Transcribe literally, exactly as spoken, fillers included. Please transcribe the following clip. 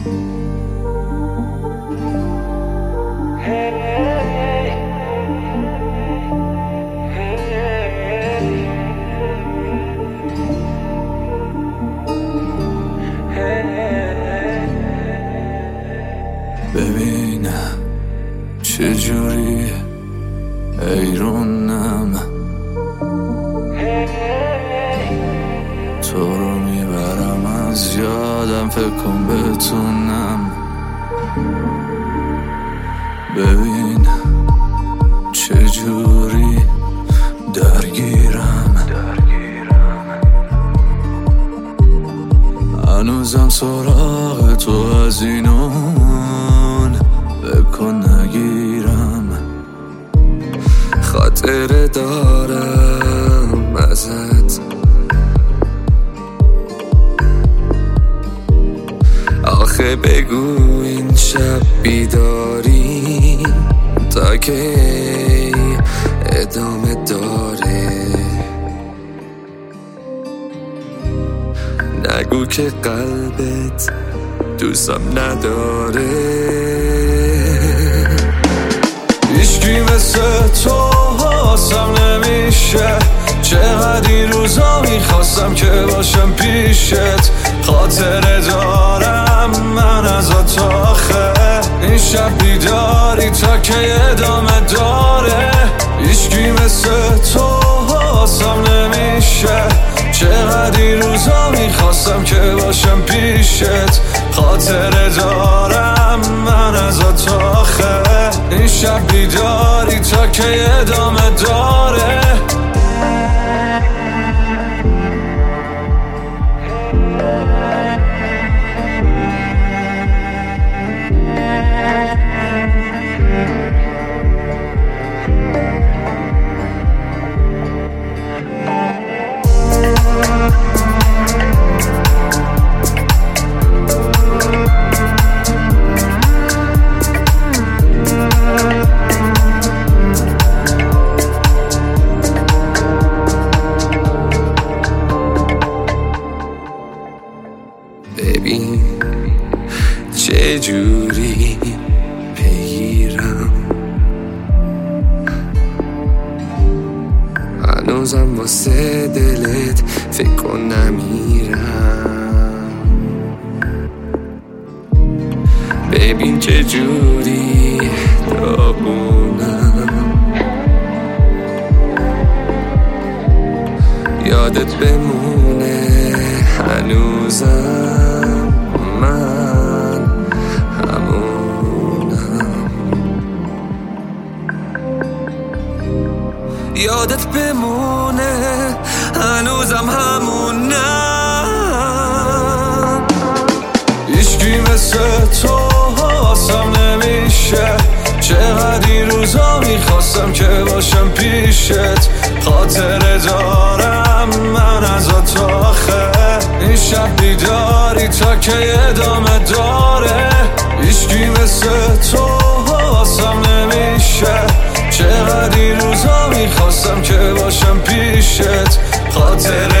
ببینم چجوری ایرونم تو رو میبرم از یادم، فکر کن بتونم. ببین چجوری درگیرم هنوزم سراغ تو از اینون، بکن نگیرم. خاطره دارم ازت، آخه بگو این شب بیداری تا که ادامه داره. نگو که قلبت دوستم نداره. هیچکی مثل تو حاسم نمیشه، چقدر این روزا میخواستم که باشم پیشت. خاطره دارم من ازت آخه، این شب بیداری تا که ادامه داره. هیچکی مثل تو حاسم نمیشه، چقدر این روزا میخواستم که باشم پیشت. خاطره دارم من ازت آخه، این شب بیداری تا که ادامه داره. ببین چجوری بگیرم، هنوزم واسه دلت فکر کن نمیرم. ببین چجوری داغونم، یادت بمونه هنوزم من همونم. یادت بمونه هنوزم همونم. هیچکی مثل تو حاسم نمیشه، چقدر این روزا میخواستم که باشم پیشت. خاطره دارم من ازت آخه، این شب بیداری تا که ادامه داره. هیچکی مثل تو حاسم نمیشه، چقدر این روزا میخواستم که باشم پیشت. خاطره